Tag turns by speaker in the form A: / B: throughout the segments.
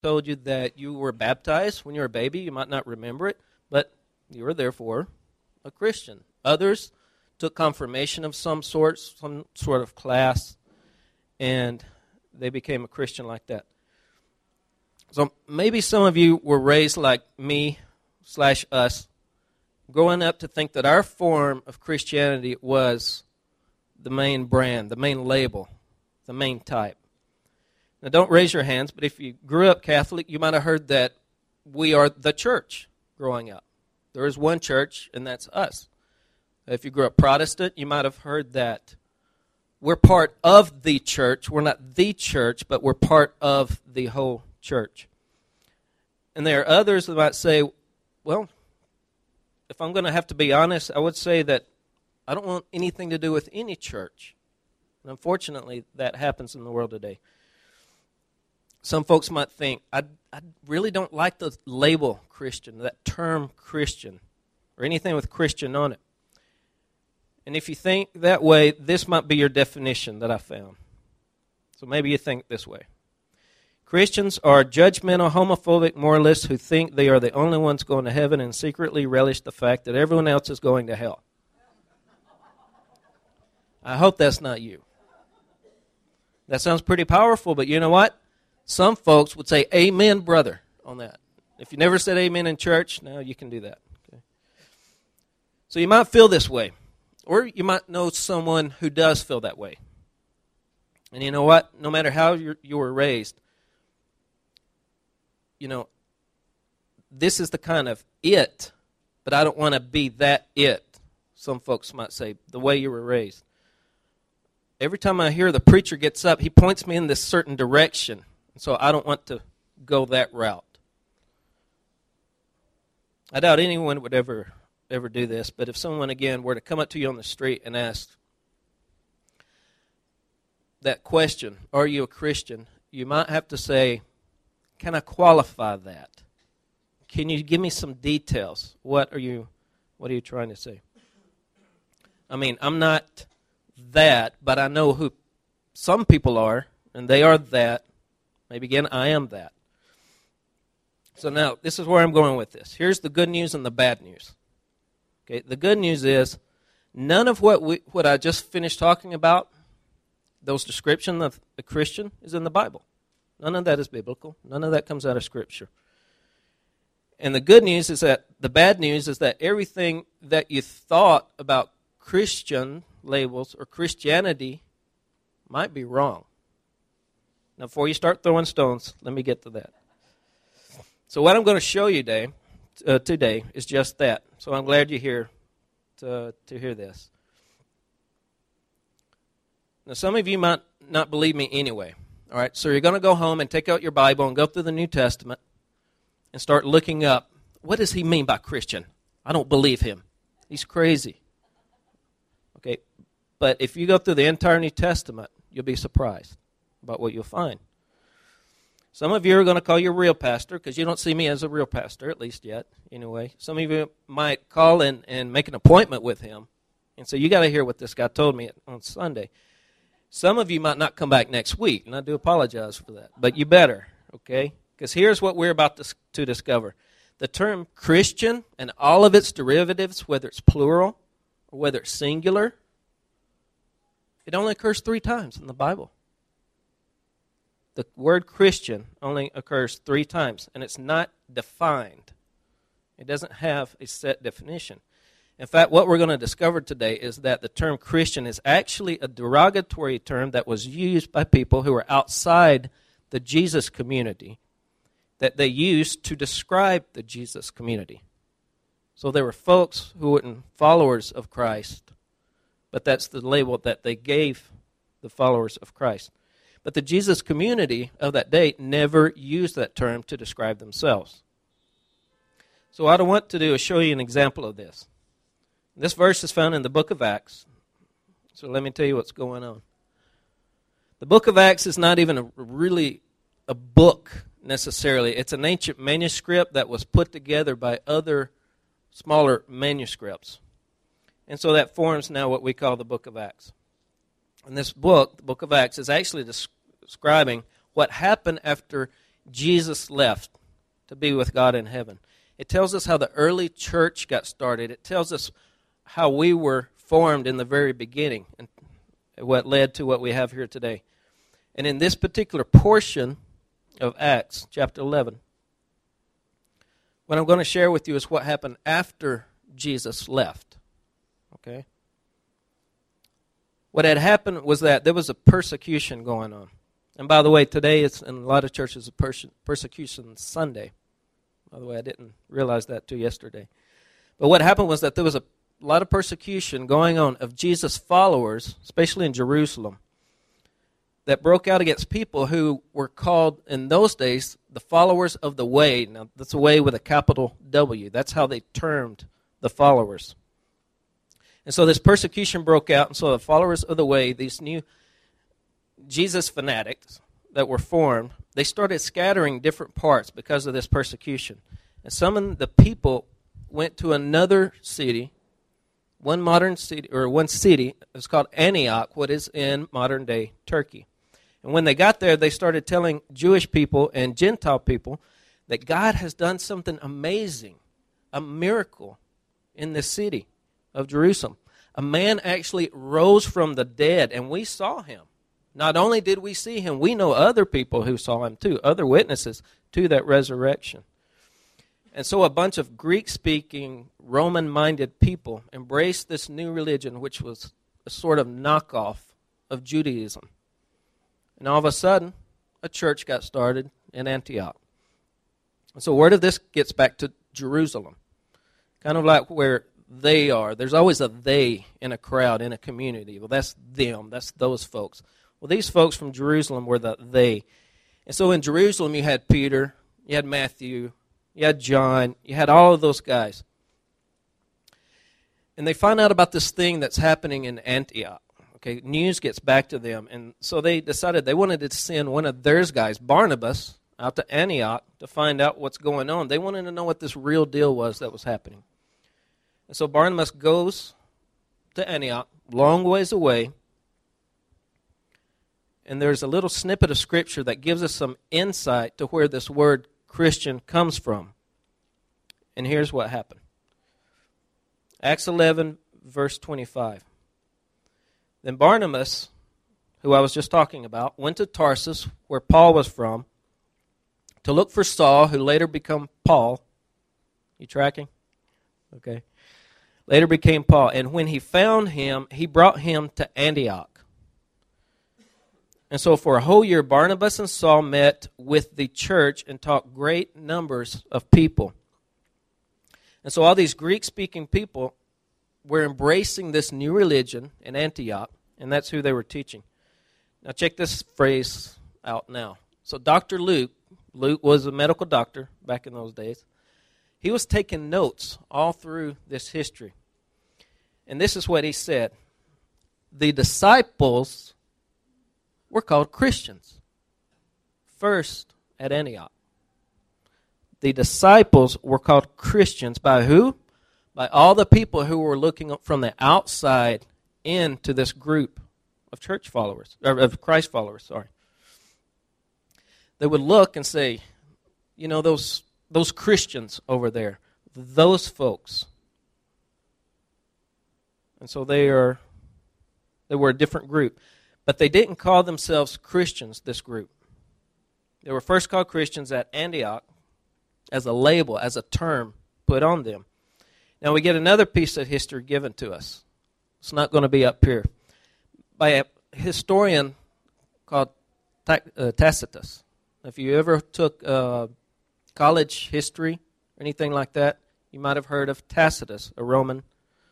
A: told you that you were baptized when you were a baby. You might not remember it, but you were therefore a Christian. Others took confirmation of some sort of class, and they became a Christian like that. So maybe some of you were raised like me/us, growing up to think that our form of Christianity was the main brand, the main label, the main type. Now, don't raise your hands, but if you grew up Catholic, you might have heard that we are the church growing up. There is one church, and that's us. If you grew up Protestant, you might have heard that we're part of the church. We're not the church, but we're part of the whole church. And there are others that might say, well, if I'm going to have to be honest, I would say that I don't want anything to do with any church. And unfortunately, that happens in the world today. Some folks might think, I really don't like the label Christian, that term Christian, or anything with Christian on it. And if you think that way, this might be your definition that I found. So maybe you think this way. Christians are judgmental, homophobic moralists who think they are the only ones going to heaven and secretly relish the fact that everyone else is going to hell. I hope that's not you. That sounds pretty powerful, but you know what? Some folks would say, amen, brother, on that. If you never said amen in church, now you can do that. Okay. So you might feel this way, or you might know someone who does feel that way. And you know what? No matter how you were raised, you know, this is the kind of it, but I don't want to be that it, some folks might say, the way you were raised. Every time I hear the preacher gets up, he points me in this certain direction. So I don't want to go that route. I doubt anyone would ever do this, but if someone, again, were to come up to you on the street and ask that question, are you a Christian, you might have to say, can I qualify that? Can you give me some details? What are you trying to say? I mean, I'm not that, but I know who some people are, and they are that. Maybe again, I am that. So now, this is where I'm going with this. Here's the good news and the bad news. Okay, the good news is none of what I just finished talking about, those descriptions of a Christian, is in the Bible. None of that is biblical. None of that comes out of Scripture. And the good news is that, the bad news is that everything that you thought about Christian labels or Christianity might be wrong. Now, before you start throwing stones, let me get to that. So what I'm going to show you today is just that. So I'm glad you're here to hear this. Now, some of you might not believe me anyway. All right, so you're going to go home and take out your Bible and go through the New Testament and start looking up, what does he mean by Christian? I don't believe him. He's crazy. Okay, but if you go through the entire New Testament, you'll be surprised about what you'll find. Some of you are going to call you a real pastor because you don't see me as a real pastor, at least yet, anyway. Some of you might call and make an appointment with him. And so you got to hear what this guy told me on Sunday. Some of you might not come back next week, and I do apologize for that. But you better, okay? Because here's what we're about to discover. The term Christian and all of its derivatives, whether it's plural or whether it's singular, it only occurs 3 times in the Bible. The word Christian only occurs 3 times, and it's not defined. It doesn't have a set definition. In fact, what we're going to discover today is that the term Christian is actually a derogatory term that was used by people who are outside the Jesus community, that they used to describe the Jesus community. So there were folks who weren't followers of Christ, but that's the label that they gave the followers of Christ. But the Jesus community of that day never used that term to describe themselves. So what I want to do is show you an example of this. This verse is found in the book of Acts. So let me tell you what's going on. The book of Acts is not even really a book necessarily. It's an ancient manuscript that was put together by other smaller manuscripts. And so that forms now what we call the book of Acts. And this book, the book of Acts, is actually describing what happened after Jesus left to be with God in heaven. It tells us how the early church got started. It tells us how we were formed in the very beginning and what led to what we have here today. And in this particular portion of Acts, chapter 11, what I'm going to share with you is what happened after Jesus left. Okay? What had happened was that there was a persecution going on. And by the way, today it's in a lot of churches a persecution Sunday. By the way, I didn't realize that till yesterday. But what happened was that there was a lot of persecution going on of Jesus' followers, especially in Jerusalem, that broke out against people who were called in those days the followers of the way. Now, that's a way with a capital W. That's how they termed the followers. And so this persecution broke out, and so the followers of the way, these new Jesus fanatics that were formed, they started scattering different parts because of this persecution. And some of the people went to another city, one city, it's called Antioch, what is in modern-day Turkey. And when they got there, they started telling Jewish people and Gentile people that God has done something amazing, a miracle in this city of Jerusalem. A man actually rose from the dead, and we saw him. Not only did we see him, we know other people who saw him too, other witnesses to that resurrection. And so a bunch of Greek-speaking, Roman-minded people embraced this new religion, which was a sort of knockoff of Judaism. And all of a sudden, a church got started in Antioch. And so word of this gets back to Jerusalem, kind of like where they are. There's always a they in a crowd, in a community. Well, that's them. That's those folks. Well, these folks from Jerusalem were the they. And so in Jerusalem, you had Peter, you had Matthew, you had John, you had all of those guys. And they find out about this thing that's happening in Antioch. Okay, news gets back to them. And so they decided they wanted to send one of their guys, Barnabas, out to Antioch to find out what's going on. They wanted to know what this real deal was that was happening. And so Barnabas goes to Antioch, long ways away. And there's a little snippet of Scripture that gives us some insight to where this word Christian comes from. And here's what happened. Acts 11, verse 25. Then Barnabas, who I was just talking about, went to Tarsus, where Paul was from, to look for Saul, who later became Paul. You tracking? Okay. Later became Paul. And when he found him, he brought him to Antioch. And so for a whole year, Barnabas and Saul met with the church and taught great numbers of people. And so all these Greek-speaking people were embracing this new religion in Antioch, and that's who they were teaching. Now check this phrase out now. So Dr. Luke was a medical doctor back in those days. He was taking notes all through this history. And this is what he said. The disciples were called Christians first at Antioch. The disciples were called Christians by who? By all the people who were looking from the outside into this group of church followers, or of Christ followers, sorry. They would look and say, you know, those Christians over there, those folks. And so they were a different group. But they didn't call themselves Christians, this group. They were first called Christians at Antioch as a label, as a term put on them. Now we get another piece of history given to us. It's not going to be up here. By a historian called Tacitus. If you ever took college history or anything like that, you might have heard of Tacitus, a Roman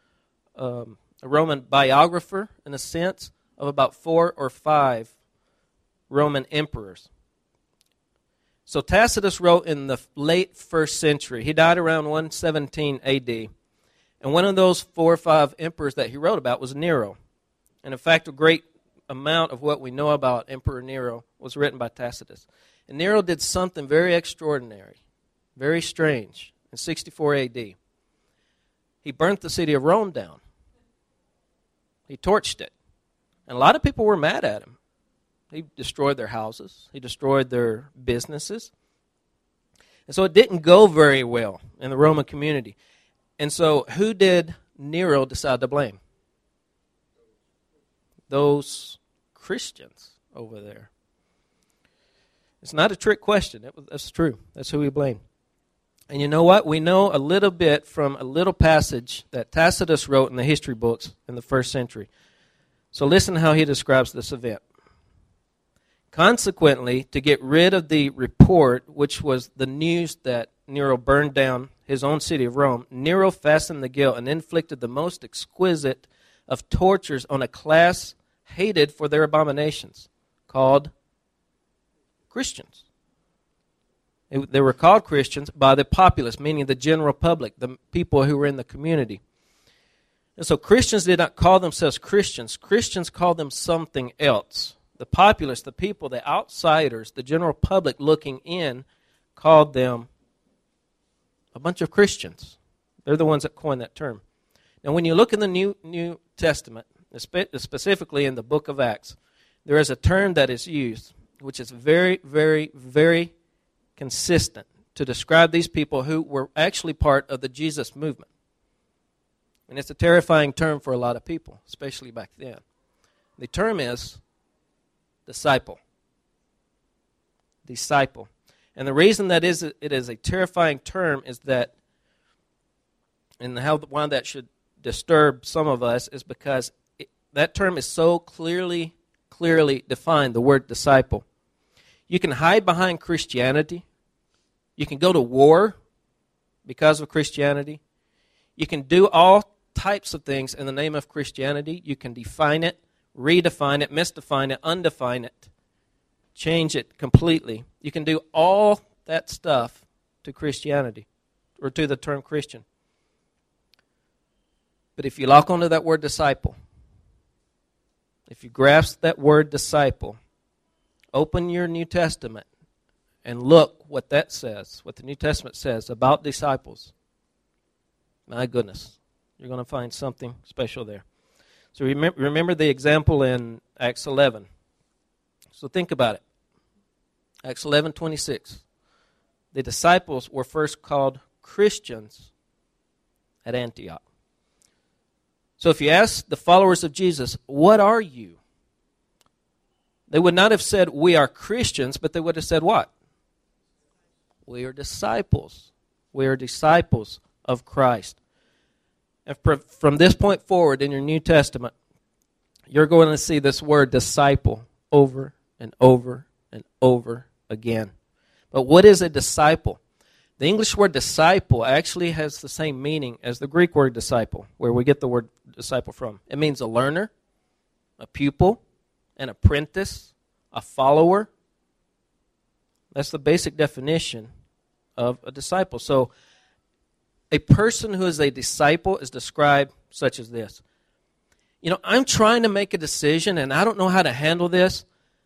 A: biographer, in a sense, of about 4 or 5 Roman emperors. So Tacitus wrote in the late 1st century. He died around 117 A.D., and one of those 4 or 5 emperors that he wrote about was Nero. And in fact, a great amount of what we know about Emperor Nero was written by Tacitus. And Nero did something very extraordinary, very strange, in 64 A.D. He burnt the city of Rome down. He torched it. And a lot of people were mad at him. He destroyed their houses. He destroyed their businesses. And so it didn't go very well in the Roman community. And so who did Nero decide to blame? Those Christians over there. It's not a trick question. That's true. That's who he blamed. And you know what? We know a little bit from a little passage that Tacitus wrote in the history books in the first century. So listen how he describes this event. Consequently, to get rid of the report, which was the news that Nero burned down his own city of Rome, Nero fastened the guilt and inflicted the most exquisite of tortures on a class hated for their abominations, called Christians. They were called Christians by the populace, meaning the general public, the people who were in the community. And so Christians did not call themselves Christians. Christians called them something else. The populace, the people, the outsiders, the general public looking in, called them a bunch of Christians. They're the ones that coined that term. Now, when you look in the New Testament, specifically in the book of Acts, there is a term that is used, which is very, very, very consistent to describe these people who were actually part of the Jesus movement. And it's a terrifying term for a lot of people, especially back then. The term is disciple. Disciple. And the reason that it is a terrifying term is that, and why that should disturb some of us, is because that term is so clearly defined, the word disciple. You can hide behind Christianity. You can go to war because of Christianity. You can do all types of things in the name of Christianity. You can define it, redefine it, misdefine it, undefine it, change it completely. You can do all that stuff to Christianity, or to the term Christian. But if you lock onto that word disciple, if you grasp that word disciple, open your New Testament and look what that says, what the New Testament says about disciples. My goodness, you're going to find something special there. So remember the example in Acts 11. So think about it. Acts 11:26. The disciples were first called Christians at Antioch. So if you ask the followers of Jesus, what are you? They would not have said, we are Christians, but they would have said what? We are disciples. We are disciples of Christ. And from this point forward in your New Testament, you're going to see this word disciple over and over and over again. But what is a disciple? The English word disciple actually has the same meaning as the Greek word disciple, where we get the word disciple from. It means a learner, a pupil, an apprentice, a follower. That's the basic definition of a disciple. So a person who is a disciple is described such as this. You know, I'm trying to make a decision and I don't know how to handle this,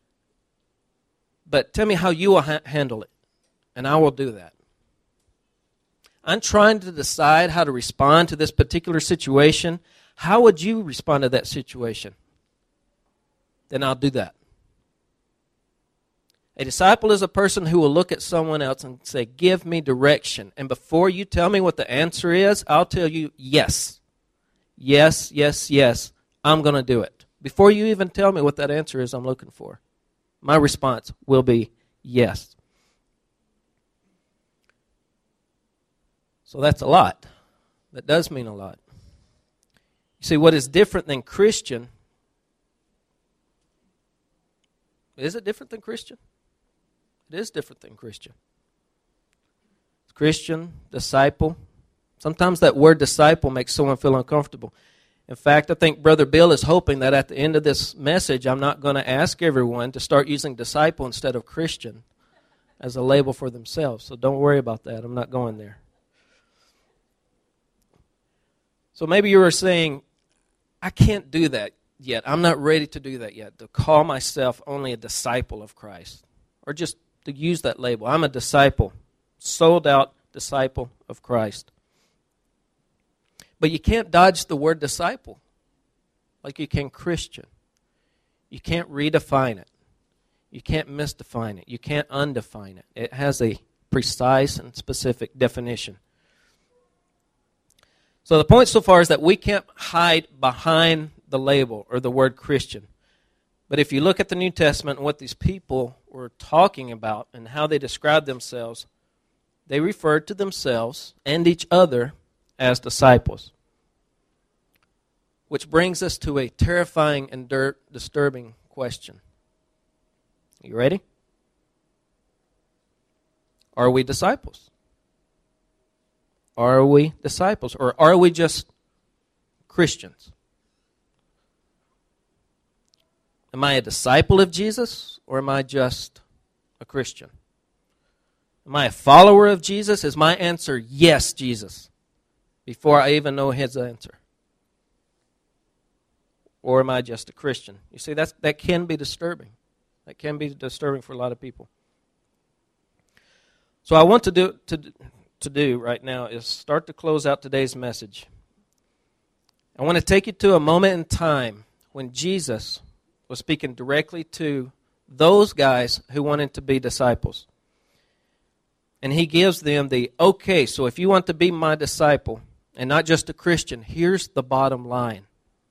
A: but tell me how you will handle it, and I will do that. I'm trying to decide how to respond to this particular situation. How would you respond to that situation? Then I'll do that. A disciple is a person who will look at someone else and say, give me direction. And before you tell me what the answer is, I'll tell you, yes. Yes, yes, yes, I'm going to do it. Before you even tell me what that answer is I'm looking for, my response will be yes. So that's a lot. That does mean a lot. You see, what is different than Christian, is it different than Christian? It is different than Christian. Christian, disciple. Sometimes that word disciple makes someone feel uncomfortable. In fact, I think Brother Bill is hoping that at the end of this message, I'm not going to ask everyone to start using disciple instead of Christian as a label for themselves. So don't worry about that. I'm not going there. So maybe you were saying, I can't do that yet. I'm not ready to do that yet, to call myself only a disciple of Christ. Or just to use that label. I'm a disciple, sold out disciple of Christ. But you can't dodge the word disciple like you can Christian. You can't redefine it. You can't misdefine it. You can't undefine it. It has a precise and specific definition. So the point so far is that we can't hide behind the label or the word Christian. But if you look at the New Testament and what these people were talking about and how they described themselves, they referred to themselves and each other as disciples. Which brings us to a terrifying and disturbing question. You ready? Are we disciples? Are we disciples? Or are we just Christians? Am I a disciple of Jesus, or am I just a Christian? Am I a follower of Jesus? Is my answer, yes, Jesus, before I even know his answer? Or am I just a Christian? You see, that can be disturbing. That can be disturbing for a lot of people. So I want to do right now is start to close out today's message. I want to take you to a moment in time when Jesus was speaking directly to those guys who wanted to be disciples. And he gives them okay, so if you want to be my disciple and not just a Christian, here's the bottom line.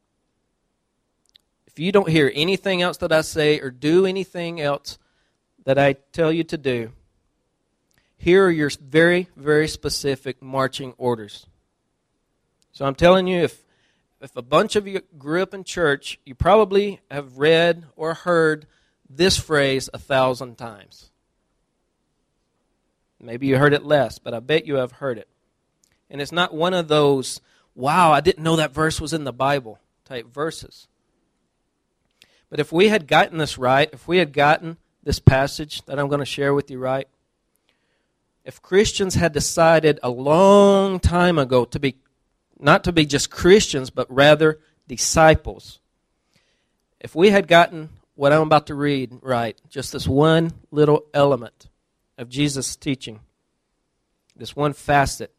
A: If you don't hear anything else that I say or do anything else that I tell you to do, here are your very, very specific marching orders. So I'm telling you, if a bunch of you grew up in church, you probably have read or heard this phrase 1,000 times. Maybe you heard it less, but I bet you have heard it. And it's not one of those, wow, I didn't know that verse was in the Bible type verses. But if we had gotten this right, if we had gotten this passage that I'm going to share with you right, if Christians had decided a long time ago to be not to be just Christians, but rather disciples, if we had gotten what I'm about to read right, just this one little element of Jesus' teaching, this one facet,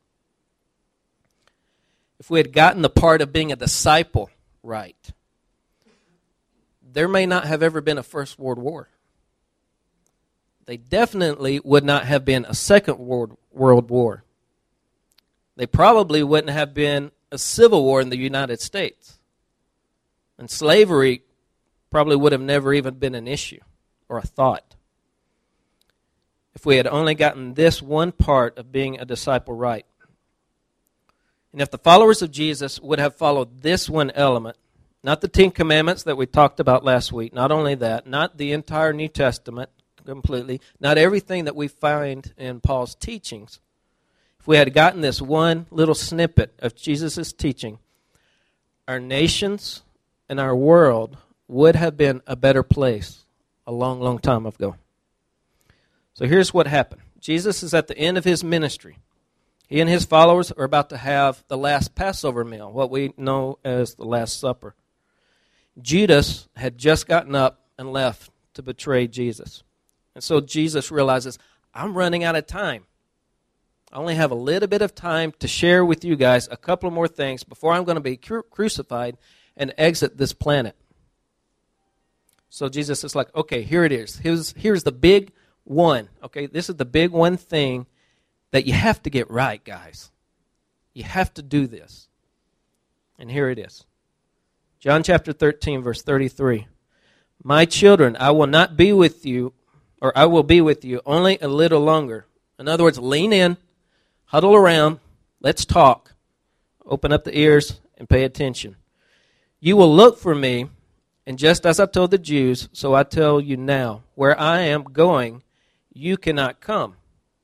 A: if we had gotten the part of being a disciple right, there may not have ever been a First World War. They definitely would not have been a Second World War. They probably wouldn't have been a civil war in the United States. And slavery probably would have never even been an issue or a thought. If we had only gotten this one part of being a disciple right. And if the followers of Jesus would have followed this one element, not the 10 Commandments that we talked about last week, not only that, not the entire New Testament completely, not everything that we find in Paul's teachings. If we had gotten this one little snippet of Jesus' teaching, our nations and our world would have been a better place a long, long time ago. So here's what happened. Jesus is at the end of his ministry. He and his followers are about to have the last Passover meal, what we know as the Last Supper. Judas had just gotten up and left to betray Jesus. And so Jesus realizes, I'm running out of time. I only have a little bit of time to share with you guys a couple more things before I'm going to be crucified and exit this planet. So Jesus is like, okay, here it is. Here's the big one. Okay, this is the big one thing that you have to get right, guys. You have to do this. And here it is. John chapter 13, verse 33. My children, I will not be with you, or I will be with you only a little longer. In other words, lean in, huddle around, let's talk. Open up the ears and pay attention. You will look for me, and just as I told the Jews, so I tell you now, where I am going, you cannot come.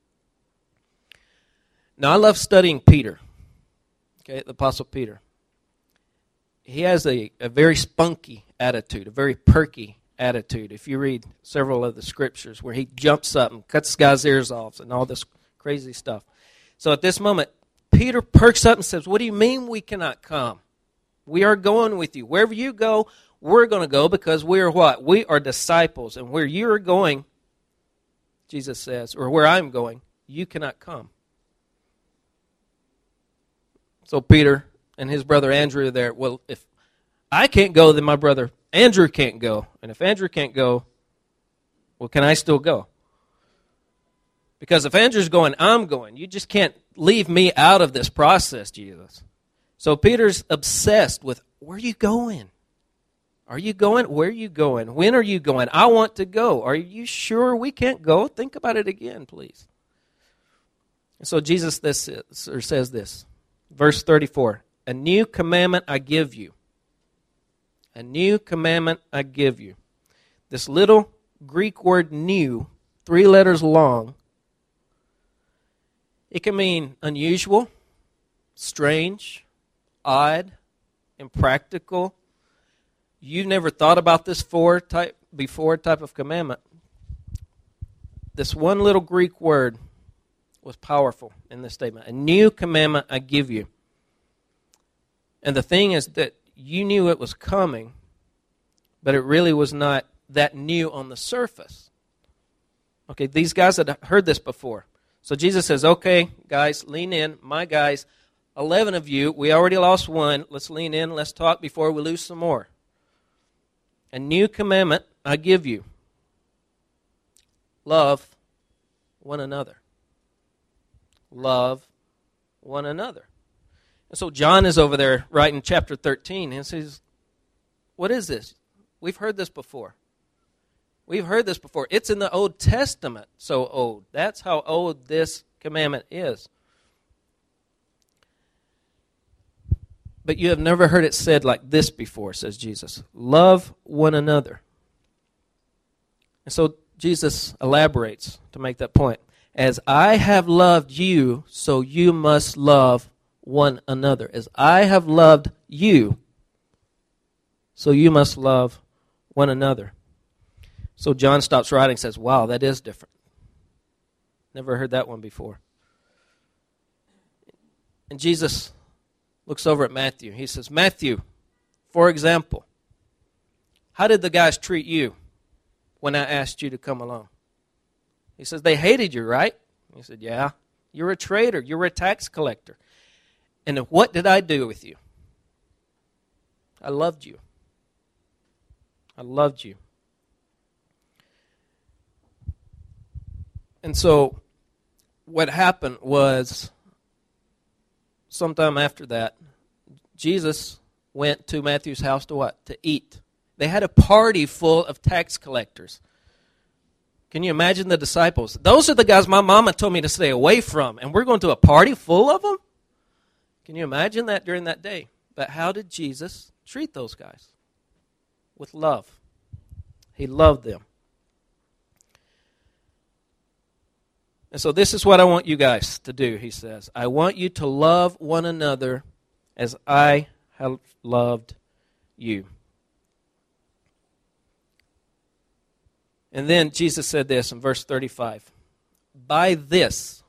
A: Now, I love studying Peter, okay, the Apostle Peter. He has a very spunky attitude, a very perky attitude. If you read several of the scriptures where he jumps up and cuts guys' ears off and all this crazy stuff. So at this moment, Peter perks up and says, what do you mean we cannot come? We are going with you. Wherever you go, we're going to go because we are what? We are disciples. And where you are going, Jesus says, or where I'm going, you cannot come. So Peter and his brother Andrew are there. Well, if I can't go, then my brother Andrew can't go. And if Andrew can't go, well, can I still go? Because if Andrew's going, I'm going. You just can't leave me out of this process, Jesus. So Peter's obsessed with, where are you going? Are you going? Where are you going? When are you going? I want to go. Are you sure we can't go? Think about it again, please. And so Jesus says this, verse 34, a new commandment I give you. A new commandment I give you. This little Greek word new, 3 letters long, it can mean unusual, strange, odd, impractical. You've never thought about this before type of commandment. This one little Greek word was powerful in this statement. A new commandment I give you. And the thing is that you knew it was coming, but it really was not that new on the surface. Okay, these guys had heard this before. So Jesus says, okay, guys, lean in. My guys, 11 of you, we already lost one. Let's lean in. Let's talk before we lose some more. A new commandment I give you. Love one another. Love one another. And so John is over there writing chapter 13 and says, what is this? We've heard this before. We've heard this before. It's in the Old Testament, so old. That's how old this commandment is. But you have never heard it said like this before, says Jesus. Love one another. And so Jesus elaborates to make that point. As I have loved you, so you must love one another. As I have loved you, so you must love one another. So John stops writing and says, wow, that is different. Never heard that one before. And Jesus looks over at Matthew. He says, Matthew, for example, how did the guys treat you when I asked you to come along? He says, they hated you, right? He said, yeah. You're a traitor. You're a tax collector. And what did I do with you? I loved you. I loved you. And so what happened was, sometime after that, Jesus went to Matthew's house to what? To eat. They had a party full of tax collectors. Can you imagine the disciples? Those are the guys my mama told me to stay away from, and we're going to a party full of them? Can you imagine that during that day? But how did Jesus treat those guys? With love. He loved them. And so this is what I want you guys to do, he says. I want you to love one another as I have loved you. And then Jesus said this in verse 35. By this,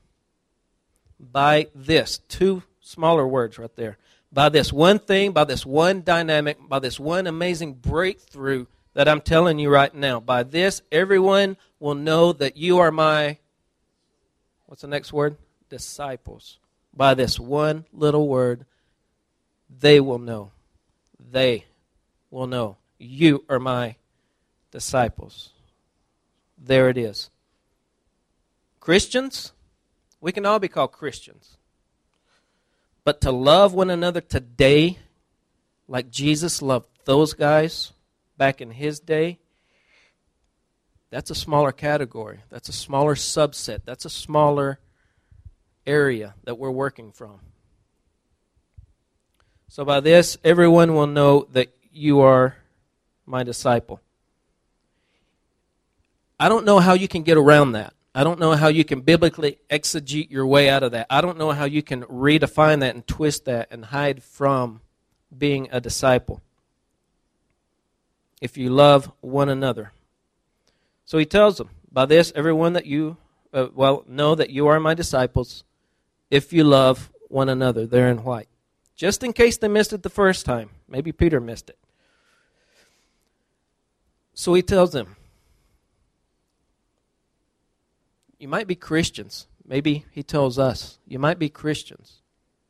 A: 2 smaller words right there. By this one thing, by this one dynamic, by this one amazing breakthrough that I'm telling you right now. By this, everyone will know that you are my, what's the next word? Disciples. By this one little word, they will know. They will know. You are my disciples. There it is. Christians, we can all be called Christians. But to love one another today, like Jesus loved those guys back in his day, that's a smaller category. That's a smaller subset. That's a smaller area that we're working from. So by this, everyone will know that you are my disciple. I don't know how you can get around that. I don't know how you can biblically exegete your way out of that. I don't know how you can redefine that and twist that and hide from being a disciple. If you love one another. So he tells them, by this, everyone that you, know that you are my disciples if you love one another. There in white. Just in case they missed it the first time. Maybe Peter missed it. So he tells them, you might be Christians. Maybe he tells us, you might be Christians.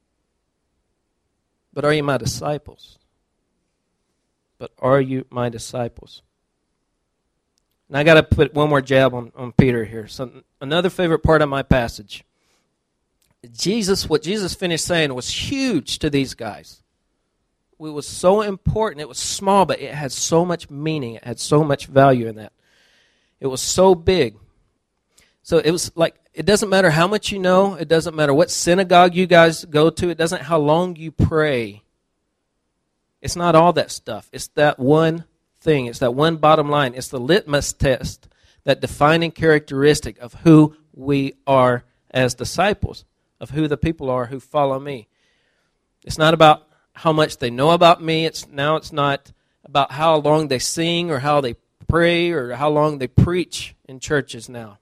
A: But are you my disciples? But are you my disciples? And I got to put one more jab on Peter here. So another favorite part of my passage. What Jesus finished saying was huge to these guys. It was so important. It was small, but it had so much meaning. It had so much value in that. It was so big. So it was like, it doesn't matter how much you know. It doesn't matter what synagogue you guys go to. It doesn't how long you pray. It's not all that stuff. It's that one thing. It's that one bottom line. It's the litmus test, that defining characteristic of who we are as disciples, of who the people are who follow me. It's not about how much they know about me. It's not about how long they sing or how they pray or how long they preach in churches now.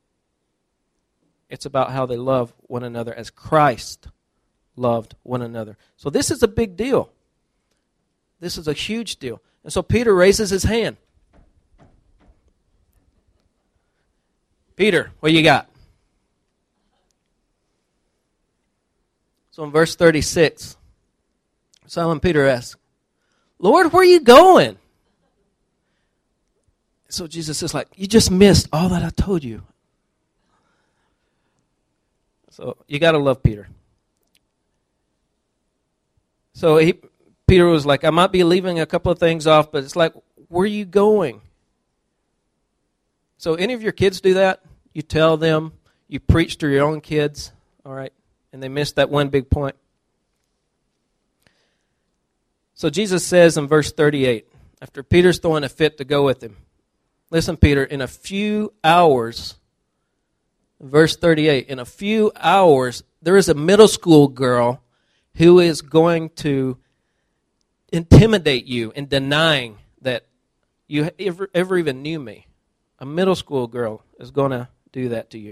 A: It's about how they love one another as Christ loved one another. So this is a big deal. This is a huge deal. And so Peter raises his hand. Peter, what you got? So in verse 36, Simon Peter asks, Lord, where are you going? So Jesus is like, you just missed all that I told you. So you got to love Peter. So Peter was like, I might be leaving a couple of things off, but it's like, where are you going? So any of your kids do that? You tell them, you preach to your own kids, all right, and they miss that one big point. So Jesus says in verse 38, after Peter's throwing a fit to go with him, listen, Peter, in a few hours, verse 38, in a few hours, there is a middle school girl who is going to intimidate you in denying that you ever even knew me. A middle school girl is going to do that to you.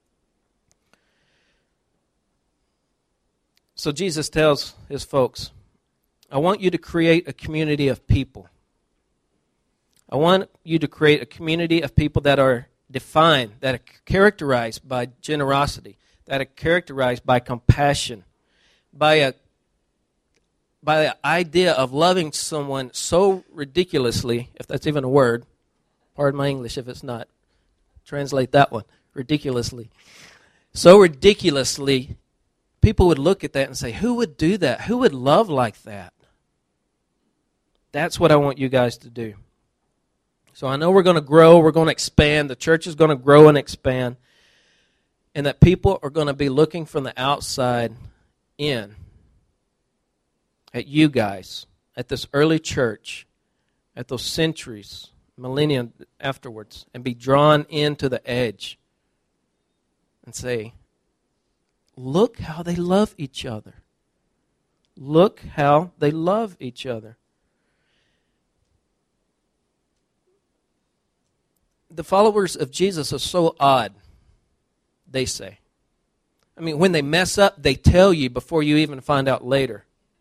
A: So Jesus tells his folks, I want you to create a community of people. I want you to create a community of people that are defined, that are characterized by generosity, that are characterized by compassion, by the idea of loving someone so ridiculously, if that's even a word, pardon my English if it's not, translate that one, ridiculously. So ridiculously, people would look at that and say, who would do that? Who would love like that? That's what I want you guys to do. So I know we're going to grow, we're going to expand, the church is going to grow and expand, and that people are going to be looking from the outside in at you guys, at this early church, at those centuries, millennia afterwards, and be drawn into the edge and say, look how they love each other. Look how they love each other. The followers of Jesus are so odd, they say. I mean, when they mess up, they tell you before you even find out later.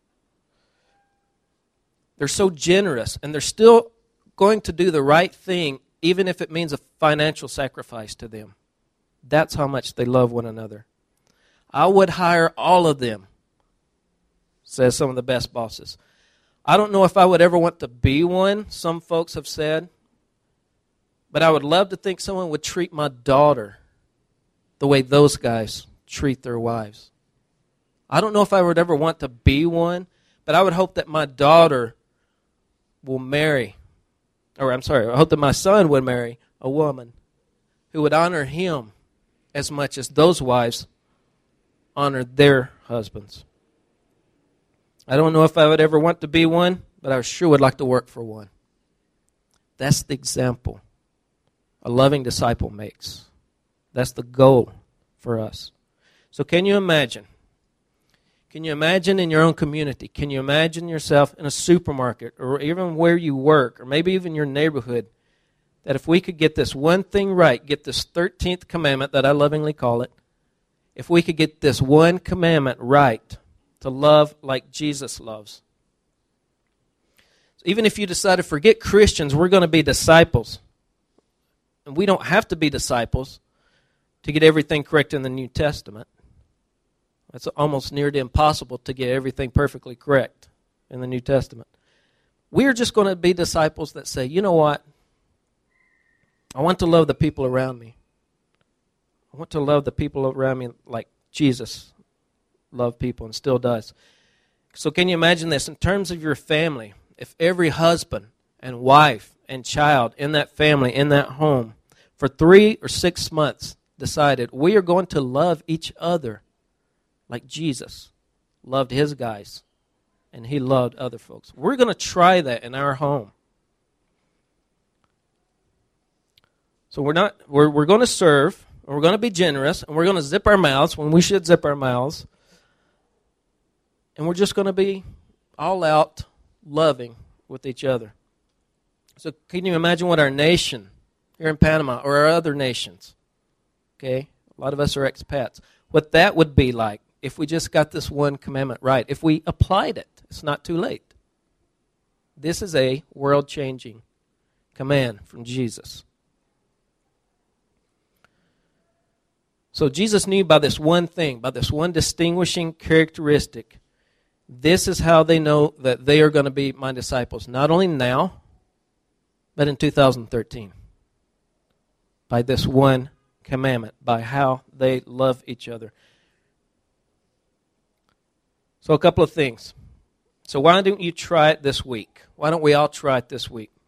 A: They're so generous, and they're still going to do the right thing, even if it means a financial sacrifice to them. That's how much they love one another. I would hire all of them, says some of the best bosses. I don't know if I would ever want to be one, some folks have said, but I would love to think someone would treat my daughter the way those guys treat their wives. I don't know if I would ever want to be one, but I would hope that my daughter will marry, I hope that my son would marry a woman who would honor him as much as those wives honor their husbands. I don't know if I would ever want to be one, but I sure would like to work for one. That's the example a loving disciple makes. That's the goal for us. So can you imagine? Can you imagine in your own community? Can you imagine yourself in a supermarket or even where you work or maybe even your neighborhood, that if we could get this one thing right, get this 13th commandment that I lovingly call it, if we could get this one commandment right, to love like Jesus loves. So even if you decide to forget Christians, we're going to be disciples. And we don't have to be disciples to get everything correct in the New Testament. It's almost near to impossible to get everything perfectly correct in the New Testament. We're just going to be disciples that say, you know what? I want to love the people around me. I want to love the people around me like Jesus loved people and still does. So can you imagine this? In terms of your family, if every husband and wife and child in that family, in that home, for 3 or 6 months decided we are going to love each other like Jesus loved his guys and he loved other folks. We're going to try that in our home. So we're going to serve, and we're going to be generous, and we're going to zip our mouths when we should zip our mouths. And we're just going to be all out loving with each other. So can you imagine what our nation here in Panama or our other nations, okay, a lot of us are expats, what that would be like if we just got this one commandment right, if we applied it. It's not too late. This is a world-changing command from Jesus. So Jesus knew by this one thing, by this one distinguishing characteristic, this is how they know that they are going to be my disciples, not only now, but in 2013. By this one commandment, by how they love each other. So a couple of things. So why don't you try it this week? Why don't we all try it this week?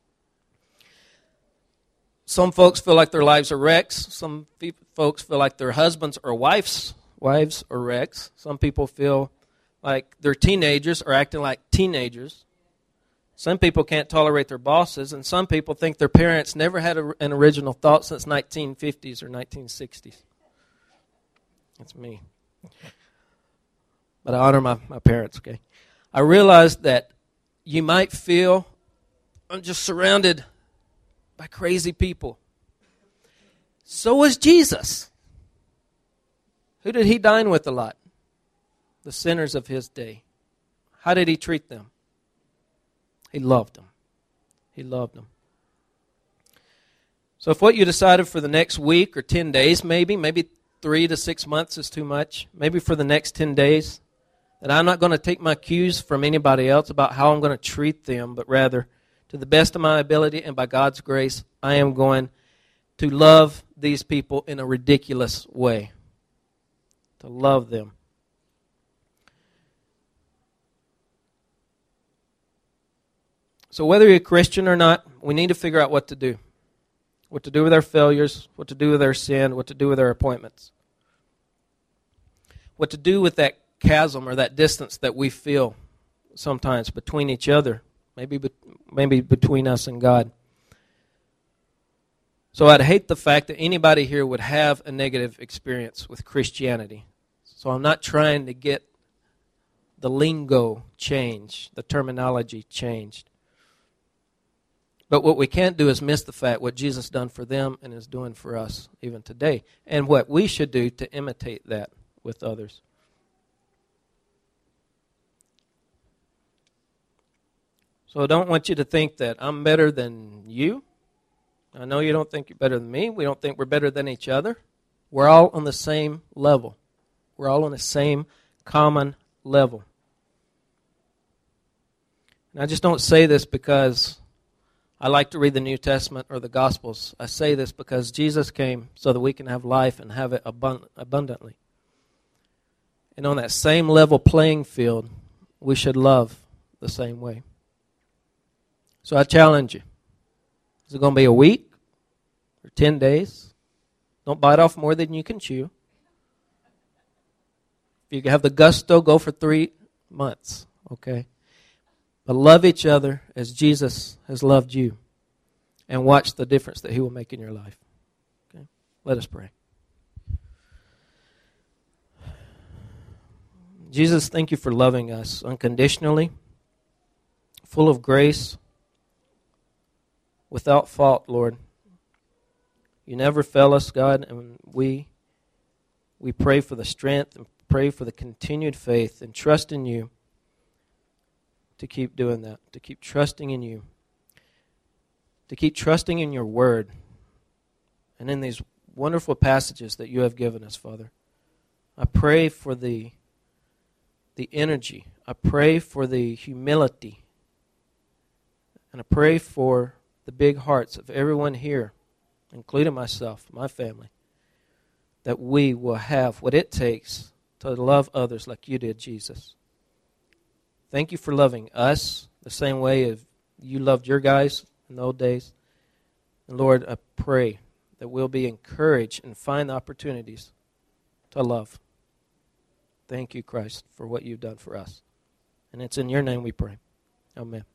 A: Some folks feel like their lives are wrecks. Some folks feel like their husbands or wives are wrecks. Some people feel like their teenagers are acting like teenagers. Some people can't tolerate their bosses, and some people think their parents never had an original thought since 1950s or 1960s. That's me. But I honor my parents, okay? I realize that you might feel, I'm just surrounded by crazy people. So was Jesus. Who did he dine with a lot? The sinners of his day. How did he treat them? He loved them. He loved them. So if what you decided for the next week or 10 days maybe 3 to 6 months is too much, maybe for the next 10 days, that I'm not going to take my cues from anybody else about how I'm going to treat them, but rather, to the best of my ability and by God's grace, I am going to love these people in a ridiculous way. To love them. So whether you're a Christian or not, we need to figure out what to do. What to do with our failures, what to do with our sin, what to do with our appointments. What to do with that chasm or that distance that we feel sometimes between each other, maybe between us and God. So I'd hate the fact that anybody here would have a negative experience with Christianity. So I'm not trying to get the lingo changed, the terminology changed. But what we can't do is miss the fact what Jesus done for them and is doing for us even today. And what we should do to imitate that with others. So I don't want you to think that I'm better than you. I know you don't think you're better than me. We don't think we're better than each other. We're all on the same level. We're all on the same common level. And I just don't say this because I like to read the New Testament or the Gospels. I say this because Jesus came so that we can have life and have it abundantly. And on that same level playing field, we should love the same way. So I challenge you. Is it going to be a week or 10 days? Don't bite off more than you can chew. If you have the gusto, go for 3 months, okay? But love each other as Jesus has loved you. And watch the difference that he will make in your life. Okay? Let us pray. Jesus, thank you for loving us unconditionally, full of grace, without fault, Lord. You never fail us, God, and we pray for the strength and pray for the continued faith and trust in you to keep doing that, to keep trusting in you, to keep trusting in your word and in these wonderful passages that you have given us, Father. I pray for the energy. I pray for the humility. And I pray for the big hearts of everyone here including myself, my family, that we will have what it takes to love others like you did, Jesus. Thank you for loving us the same way as you loved your guys in the old days. And Lord, I pray that we'll be encouraged and find opportunities to love. Thank you, Christ, for what you've done for us. And it's in your name we pray. Amen.